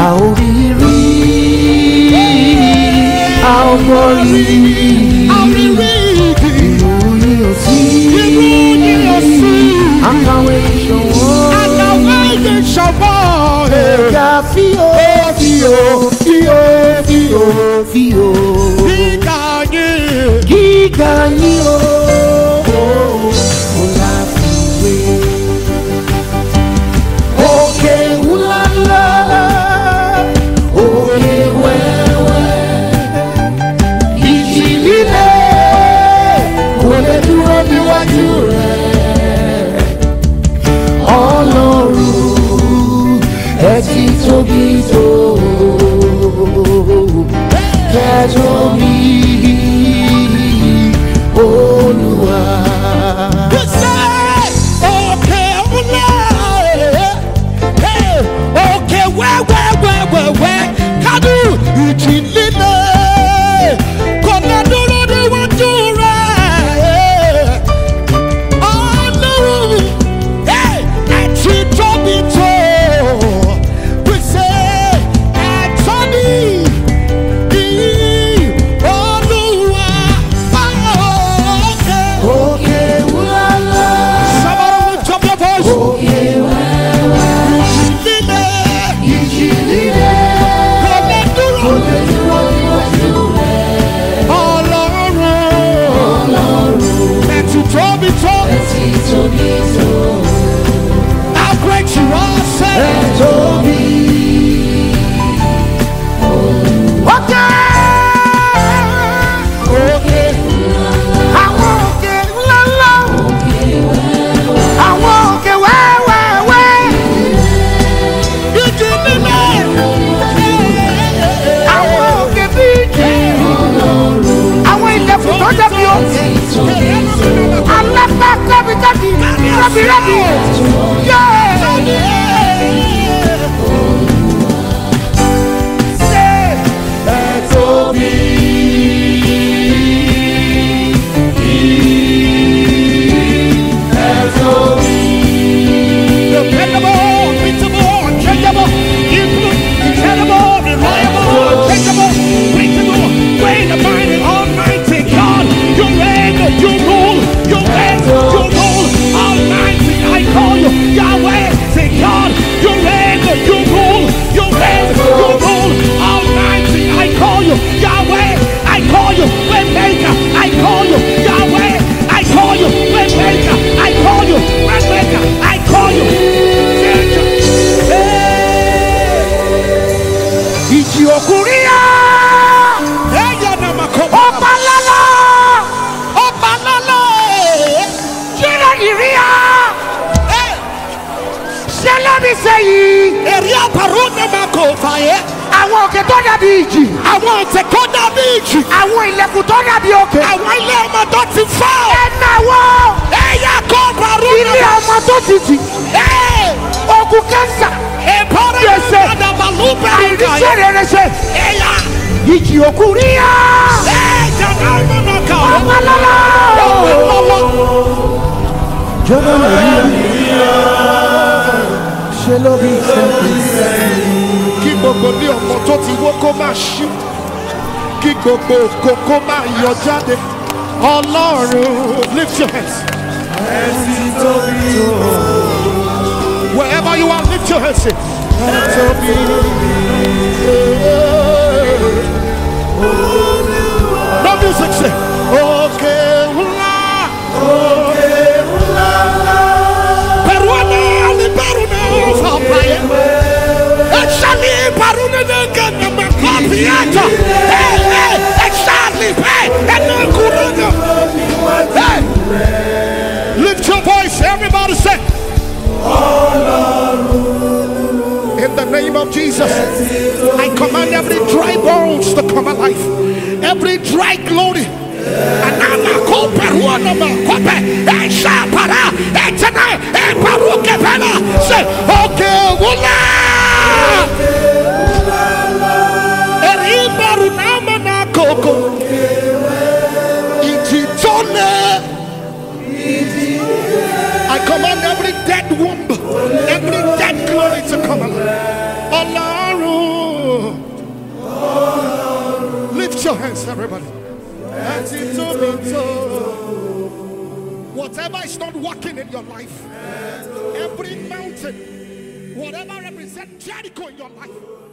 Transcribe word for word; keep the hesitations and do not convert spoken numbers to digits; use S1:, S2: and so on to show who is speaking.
S1: Auriri, Auriri, Auriri, Iruyosi, Iruyosi, Akawe Showo, Akawe Showo, Ega Fio, Fio, Fio, Fio, Fio, Giganye, Giganye, oh, Olafiwe, okay, ulala. Ọlọ́run ẹ ti tóbi tó kẹjọ mi Olúwa. Òkè ńlá òkè wẹ́wẹ́wẹ́wẹ́ kádù ìjì líle kò lè dúró níwájú rẹ̀. Ọlọ́run ẹ ti tóbi tó pèsè ẹ̀tọ́ mi Olúwa. Òkè wúlálá. Somebody lift up your voice. Òkè wẹ́wẹ́. Ìjì líle. Kò lè dúró. Kò lè dúró níwájú rẹ̀. Ọlọ́run. Ọlọ́run. Ẹ ti tóbi tó. Ẹ ti tóbi tó. How great you are, say. Ẹ tóbi. Òkè. Òkè. Àwọn òkè ńláńlá. Àwọn òkè wẹ́wẹ́wẹ́. Ìjì líle. Àwọn òkè bíjì. Àwọn ilẹ̀kùn tó jẹ́ bí òkè. Alápá kábíkábí. Rábìrábì. Àwọn òkè tó dàbí ìjì. Àwọn òkè tó dàbí ìjì. Àwọn ilẹ̀kùn tó dàbí òkè. Àwọn ilé ọmọ tó ti fọ́. Ẹ̀nà wọ́. Ẹ̀yà kó parú. Ilé ọmọ tó ti jì. Ogun kẹ́ńsà. Gbèsè. Àìríṣẹ́ rere ṣe. Ìjì òkú rí yá. Ọmọ lọ́lọ́. Jọ́nà lórí ṣe ló bí sẹ́yìn. Kí gbogbo ní ọmọ tó ti wó kó máa ṣí. Kí gbogbo ògo kó máa yọ jáde. Ọlọ́run, lift your hands. Wherever you are, lift your hands. No music, say. Okay, ula, okay, ula, Peruana, ali Peruna, Fapaya. Actually, Peruna, the Macapiata. Hey, hey, exactly, hey, and no Kuruna. Hey, lift your voice, everybody say. In the name of Jesus, I command every dry bones to come alive. Every dry glory. Anama kope ruanama kope. Esha para. Etena. Eparu kepena. Say, okay, wula. Eribaru nama na koko. Ititone. I command every dead womb, every dead glory to come alive. Allahu Raise your hands, everybody. Whatever is not working in your life, every mountain, whatever represents Jericho in your life,